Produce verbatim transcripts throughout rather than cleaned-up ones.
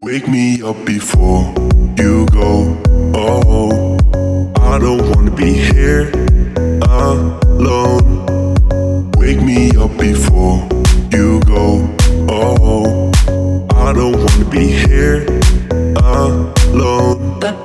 Wake me up before you go. Oh, I don't wanna be here alone. Wake me up before you go. Oh, I don't wanna be here alone.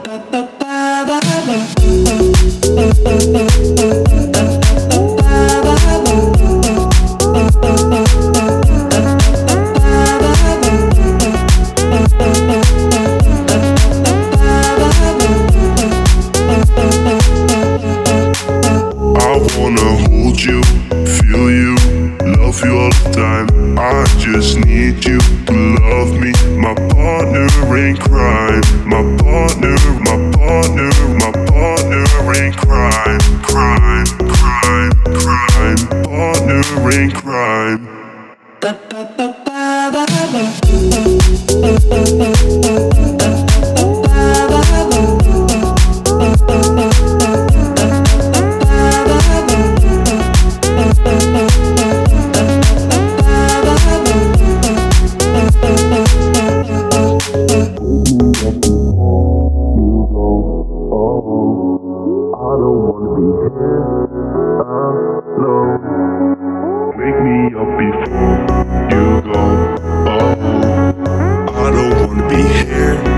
I wanna hold you, feel you, love you all the time. I just need you to love me. My partner in crime, my partner, my partner, my partner in crime, crime, crime, crime, partner in crime. I don't wanna be here alone. Wake me up before you go. Oh, I don't wanna be here